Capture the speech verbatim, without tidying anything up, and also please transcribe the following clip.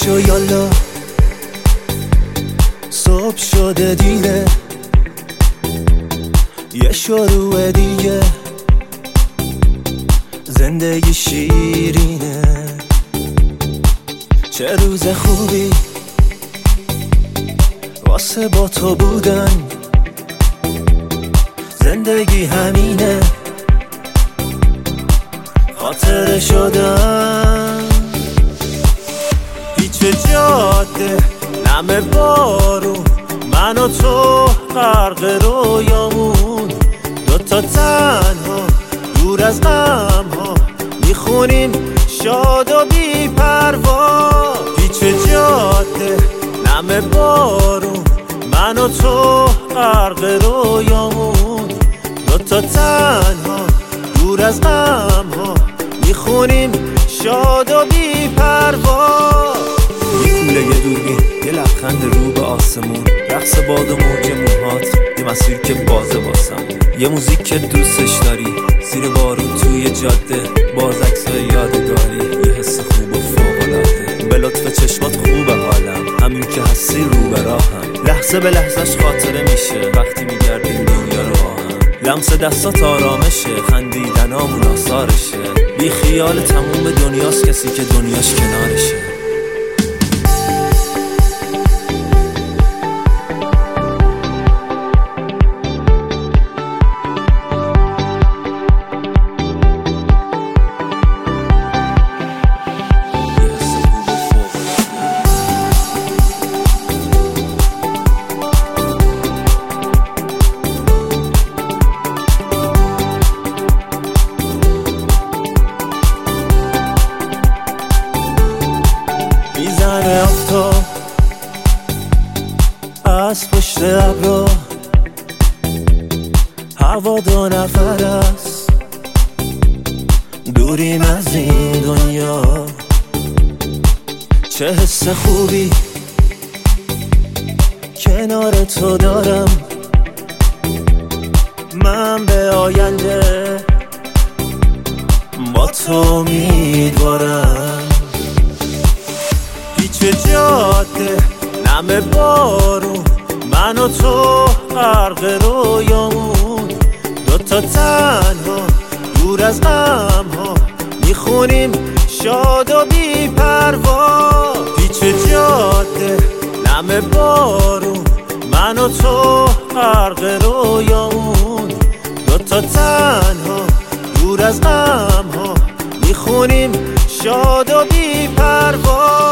پاشو یالا صبح شده دیره، یه شروع دیگه، زندگی شیرینه. چه روز خوبی واسه با تو بودن، زندگی همینه، خاطره شدن. پیچ جاده نم بارون، من و تو غرق رویامون، دوتا تنها دور از غم ها، میخونیم شاد و بی پروا. پیچ جاده نم بارون، من و تو غرق رویامون، دوتا تنها دور از غم ها، میخونیم شاد و بی پروا. یه کوله یه دوربین، یه لبخند رو به آسمون، رقص باد و موج موهات، یه مسیر که بازه واسم، یه موزیک که دوستش داری، زیر بارون توی جاده، باز عکسای یادگاری، یه حس خوب و فوق‌العاده. به لطف چشمات خوبه حالم، همین که هستی رو به راهم، لحظه به لحظهش خاطره میشه وقتی میگردیم دنیا رو با هم. لمس دستات آرامشه، خندیدنامون آثارشه، بی خیال تموم دنیاست کسی که دنیاش کنارشه. میزنه آفتاب از پشت ابرا، هوا دو نفر است، دوریم از این دنیا. چه حس خوبی کنار تو دارم، من به آینده با تو امیدوارم. پیچ جاده نم بارون، من و تو غرق رویامون، دوتا تنها دور از غم ها، میخونیم شاد و بی پروا. پیچ جاده نم بارون، من و تو غرق رویامون، دوتا تنها دور از غم ها، میخونیم شاد و بی پروا.